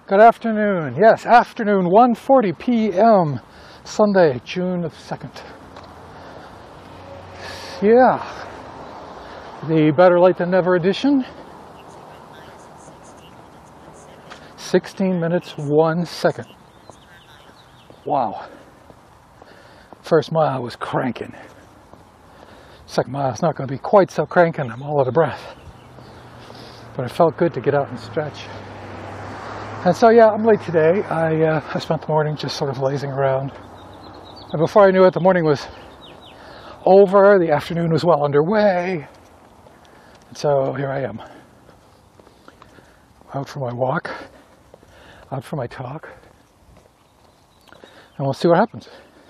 Good afternoon. Yes, afternoon, 1:40 p.m. Sunday, June the 2nd. Yeah, the Better Late Than Never edition. 16 minutes, 1 second. Wow. First mile was cranking. Second mile is not going to be quite so cranking. I'm all out of breath. But it felt good to get out and stretch. And so, yeah, I'm late today. I spent the morning just sort of lazing around. And before I knew it, the morning was over. The afternoon was well underway. And so here I am. Out for my walk. Out for my talk. And we'll see what happens.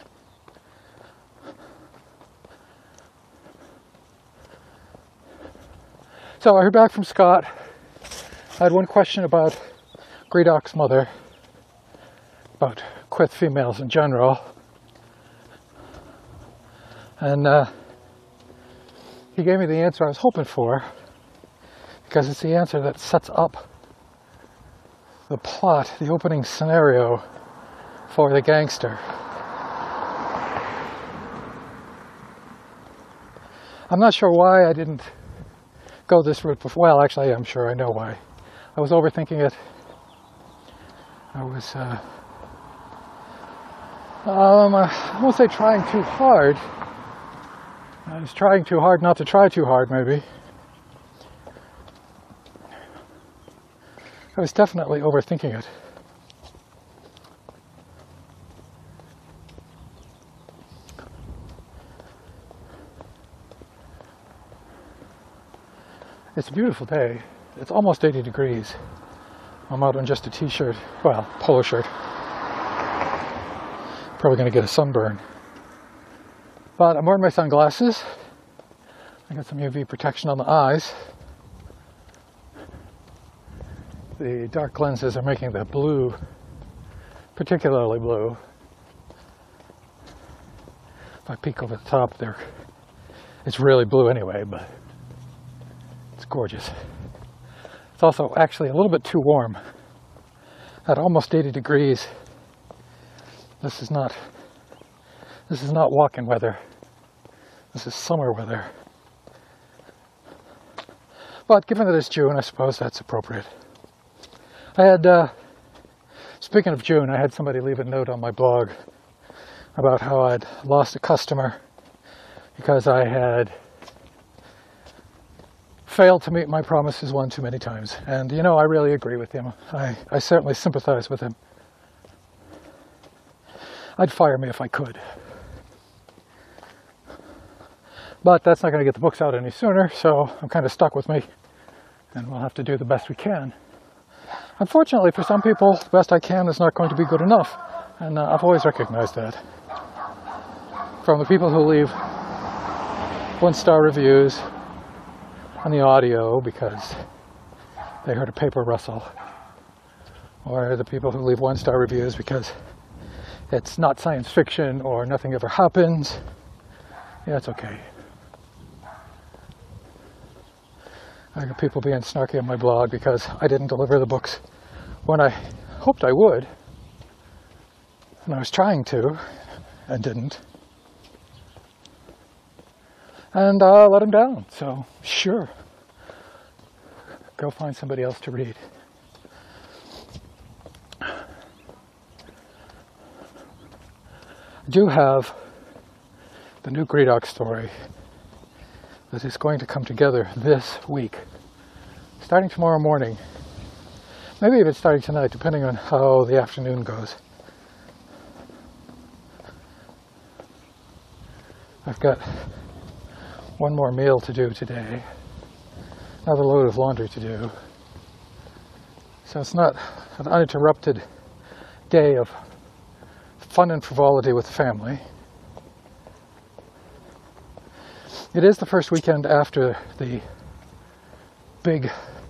So I heard back from Scott. I had one question about Greedoc's mother, about Quyth females in general, and he gave me the answer I was hoping for, because it's the answer that sets up the plot, the opening scenario for the gangster. I'm not sure why I didn't go this route before. Well, actually, I'm sure I know why. I was overthinking it. I was, I won't say trying too hard. I was trying too hard not to try too hard, maybe. I was definitely overthinking it. It's a beautiful day. It's almost 80 degrees. I'm out in just a t-shirt, well, polo shirt. Probably going to get a sunburn. But I'm wearing my sunglasses. I got some UV protection on the eyes. The dark lenses are making the blue particularly blue. If I peek over the top, it's really blue anyway, but it's gorgeous. It's also actually a little bit too warm. At almost 80 degrees, this is not walking weather. This is summer weather. But given that it's June, I suppose that's appropriate. I had, speaking of June, I had somebody leave a note on my blog about how I'd lost a customer because I had failed to meet my promises one too many times. And, you know, I really agree with him. I certainly sympathize with him. I'd fire me if I could. But that's not going to get the books out any sooner, so I'm kind of stuck with me. And we'll have to do the best we can. Unfortunately, for some people, the best I can is not going to be good enough. And I've always recognized that. From the people who leave 1-star reviews on the audio because they heard a paper rustle, or the people who leave 1-star reviews because it's not science fiction or nothing ever happens. Yeah, it's okay. I got people being snarky on my blog because I didn't deliver the books when I hoped I would, and I was trying to and didn't, and let them down. So sure, go find somebody else to read. I do have the new Greedoc story that is going to come together this week, starting tomorrow morning. Maybe even starting tonight, depending on how the afternoon goes. I've got one more meal to do today, another load of laundry to do. So it's not an uninterrupted day of fun and frivolity with the family. It is the first weekend after the big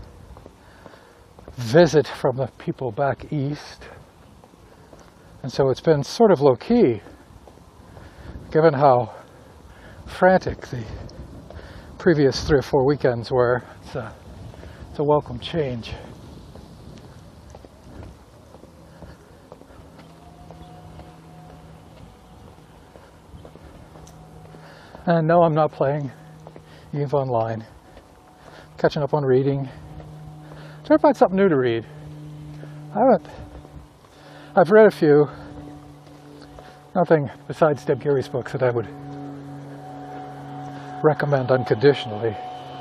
visit from the people back east. And so it's been sort of low-key, given how frantic the previous 3 or 4 weekends were. It's a welcome change. And no, I'm not playing EVE Online. Catching up on reading. Trying to find something new to read. I've read a few. Nothing besides Deb Geary's books that I would recommend unconditionally.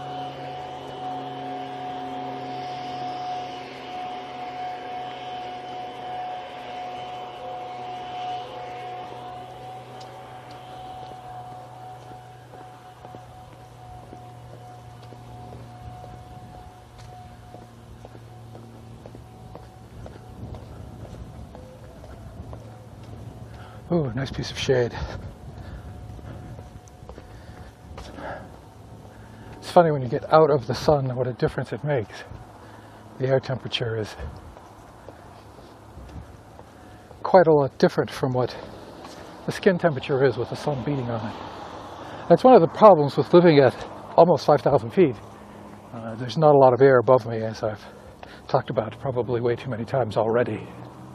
Ooh, nice piece of shade. It's funny when you get out of the sun what a difference it makes. The air temperature is quite a lot different from what the skin temperature is with the sun beating on it. That's one of the problems with living at almost 5,000 feet. There's not a lot of air above me, as I've talked about probably way too many times already.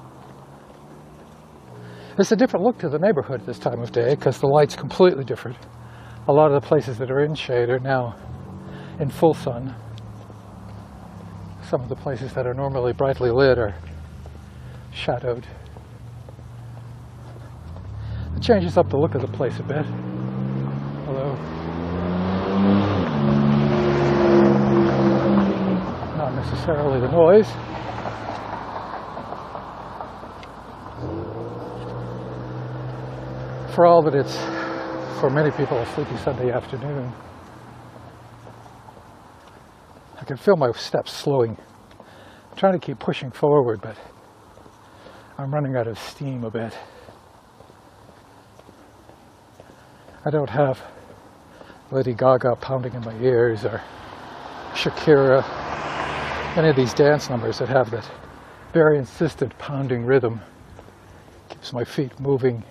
It's a different look to the neighborhood this time of day because the light's completely different. A lot of the places that are in shade are now in full sun. Some of the places that are normally brightly lit are shadowed. It changes up the look of the place a bit. Although not necessarily the noise. For all that it's, for many people, a sleepy Sunday afternoon. I can feel my steps slowing. I'm trying to keep pushing forward, but I'm running out of steam a bit. I don't have Lady Gaga pounding in my ears or Shakira, any of these dance numbers that have that very insistent pounding rhythm. Keeps my feet moving.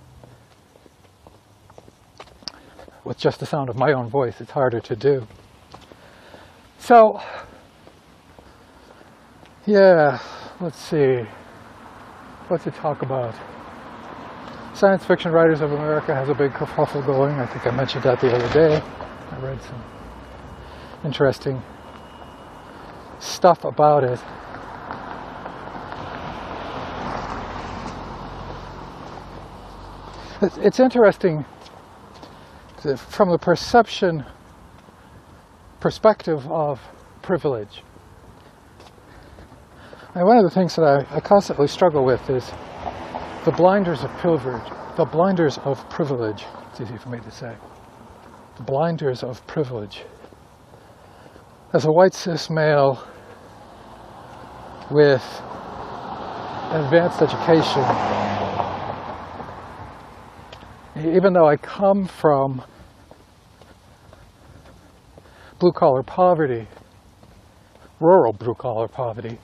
With just the sound of my own voice, it's harder to do. So, yeah, let's see. What to talk about? Science Fiction Writers of America has a big kerfuffle going. I think I mentioned that the other day. I read some interesting stuff about it. It's interesting from the perspective of privilege. And one of the things that I constantly struggle with is the blinders of privilege. The blinders of privilege. It's easy for me to say. The blinders of privilege. As a white cis male with advanced education, even though I come from blue-collar poverty, rural blue-collar poverty,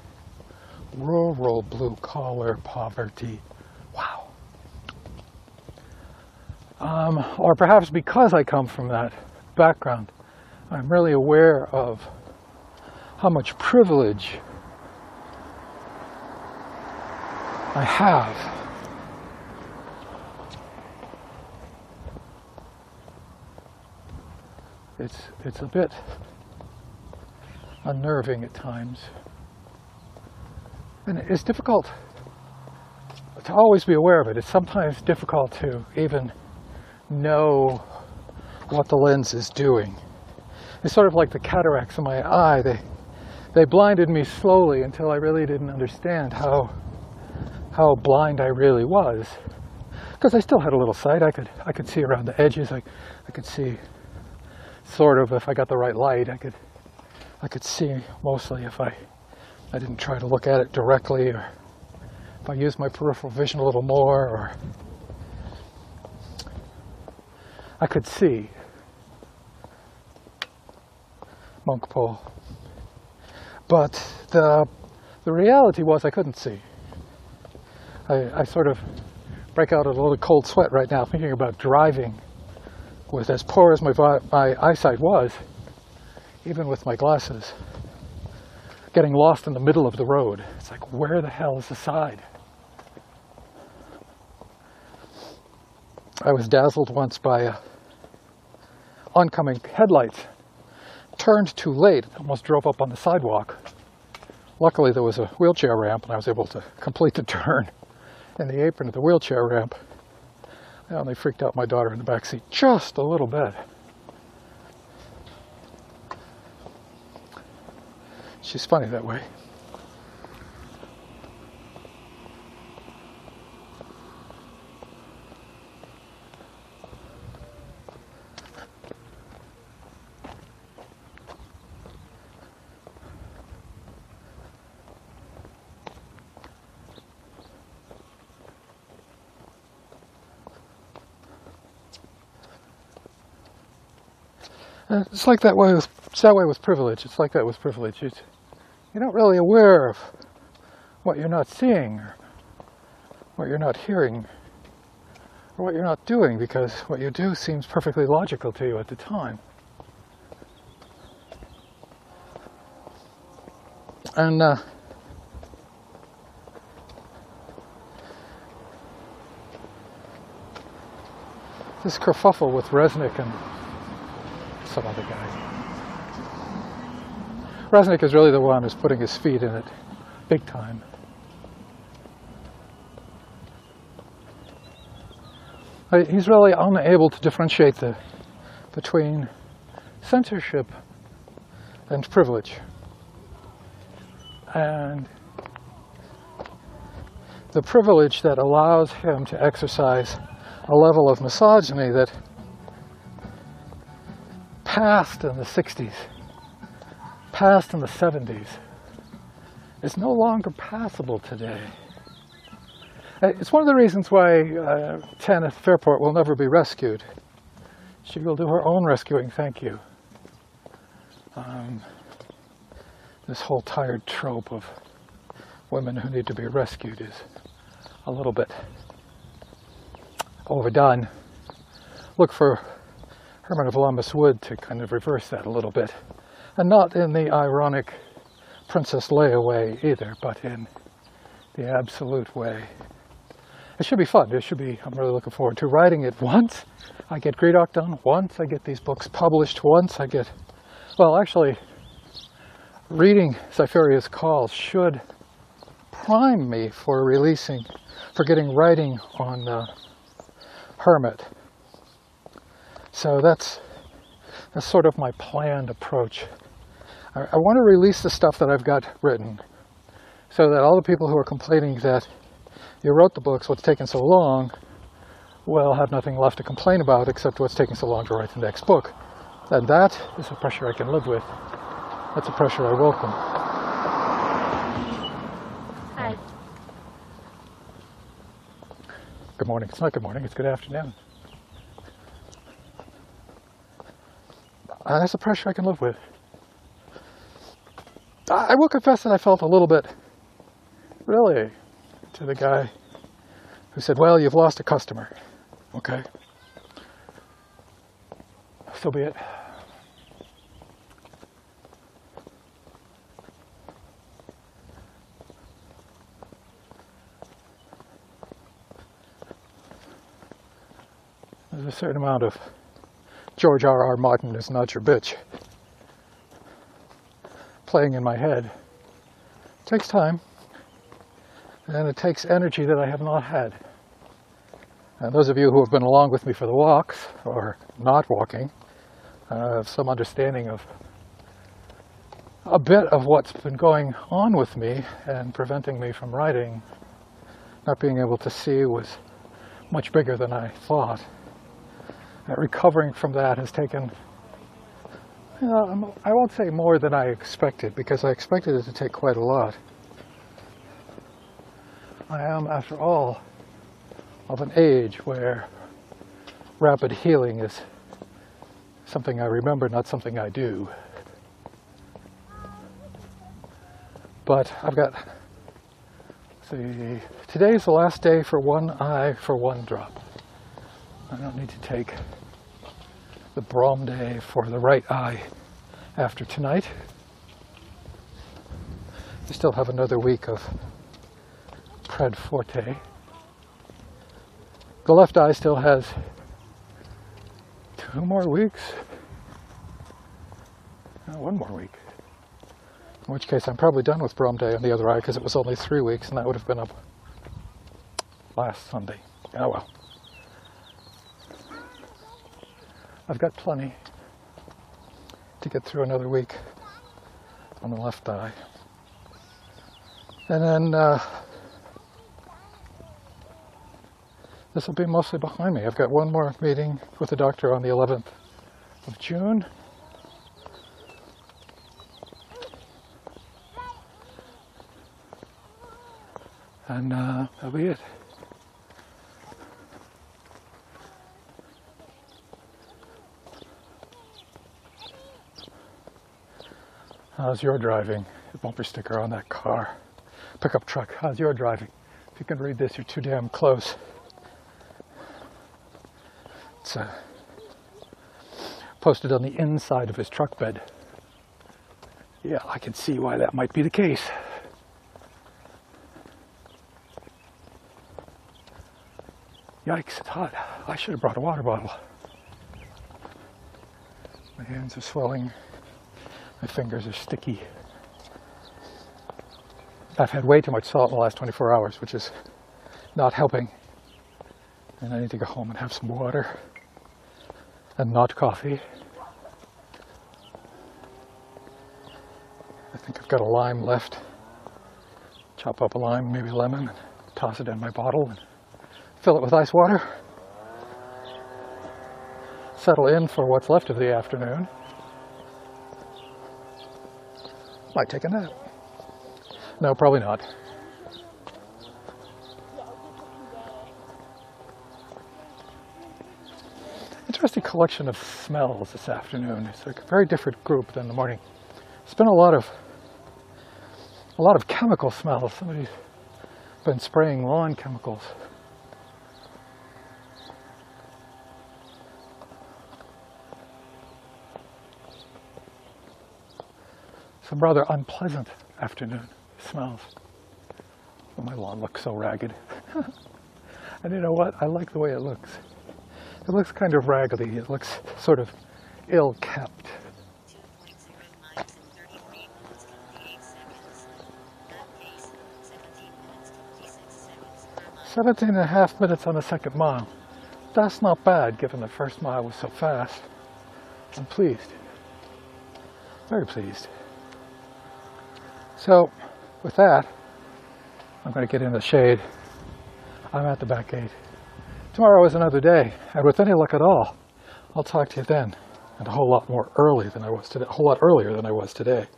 wow. Or perhaps because I come from that background, I'm really aware of how much privilege I have. It's a bit unnerving at times. And it's difficult to always be aware of it. It's sometimes difficult to even know what the lens is doing. It's sort of like the cataracts in my eye. They blinded me slowly until I really didn't understand how blind I really was. Because I still had a little sight. I could see around the edges. I could see sort of, if I got the right light, I could see mostly if I didn't try to look at it directly, or if I used my peripheral vision a little more, or I could see. Monk pole. But the reality was I couldn't see. I sort of break out a little cold sweat right now thinking about driving with as poor as my eyesight was, even with my glasses, getting lost in the middle of the road. It's like, where the hell is the side? I was dazzled once by oncoming headlights. Turned too late, almost drove up on the sidewalk. Luckily there was a wheelchair ramp and I was able to complete the turn in the apron of the wheelchair ramp. I only freaked out my daughter in the back seat just a little bit. She's funny that way. It's like that way with privilege. It's like that with privilege. You're not really aware of what you're not seeing, or what you're not hearing, or what you're not doing, because what you do seems perfectly logical to you at the time. And this kerfuffle with Resnick and some other guy. Resnick is really the one who's putting his feet in it big time. He's really unable to differentiate between censorship and privilege. And the privilege that allows him to exercise a level of misogyny that passed in the 60s, passed in the 70s, is no longer passable today. It's one of the reasons why Tanith Fairport will never be rescued. She will do her own rescuing, thank you. This whole tired trope of women who need to be rescued is a little bit overdone. Look for Herman of Lambeth Wood to kind of reverse that a little bit. And not in the ironic Princess Leia way either, but in the absolute way. It should be fun. It should be, I'm really looking forward to writing it once. I get Greedock done once. I get these books published once. I get, well, actually, reading Cypheria's Calls should prime me for getting writing on Hermit. So that's sort of my planned approach. I want to release the stuff that I've got written so that all the people who are complaining that you wrote the books, what's taken so long, will have nothing left to complain about except what's taking so long to write the next book. And that is a pressure I can live with. That's a pressure I welcome. Hi. Good morning. It's not good morning, it's good afternoon. That's a pressure I can live with. I will confess that I felt a little bit, really, to the guy who said, well, you've lost a customer. Okay. So be it. There's a certain amount of George R.R. Martin is not your bitch playing in my head. It takes time, and it takes energy that I have not had. And those of you who have been along with me for the walks, or not walking, have some understanding of a bit of what's been going on with me and preventing me from writing. Not being able to see was much bigger than I thought. Recovering from that has taken, I won't say more than I expected, because I expected it to take quite a lot. I am, after all, of an age where rapid healing is something I remember, not something I do. But I've got, today's the last day for one eye for one drop. I don't need to take the Brahm day for the right eye after tonight. I still have another week of Pred Forte. The left eye still has 2 more weeks, One more week. In which case I'm probably done with Brome Day on the other eye because it was only 3 weeks and that would have been up last Sunday. Oh well. I've got plenty to get through another week on the left eye. And then this will be mostly behind me. I've got one more meeting with the doctor on the 11th of June. And that'll be it. How's your driving? The bumper sticker on that car. Pickup truck. How's your driving? If you can read this, you're too damn close. It's posted on the inside of his truck bed. Yeah, I can see why that might be the case. Yikes, it's hot. I should have brought a water bottle. My hands are swelling. My fingers are sticky. I've had way too much salt in the last 24 hours, which is not helping. And I need to go home and have some water. And not coffee. I think I've got a lime left. Chop up a lime, maybe lemon, and toss it in my bottle and fill it with ice water. Settle in for what's left of the afternoon. Might take a nap. No, probably not. Interesting collection of smells this afternoon. It's like a very different group than the morning. It's been a lot of chemical smells. Somebody's been spraying lawn chemicals. Some rather unpleasant afternoon smells. Oh, my lawn looks so ragged. And you know what? I like the way it looks. It looks kind of raggedy. It looks sort of ill-kept. 17.5 minutes on the second mile. That's not bad, given the first mile was so fast. I'm pleased. Very pleased. So, with that, I'm going to get in the shade. I'm at the back gate. Tomorrow is another day, and with any luck at all, I'll talk to you then, and a whole lot more early than I was today, a whole lot earlier than I was today.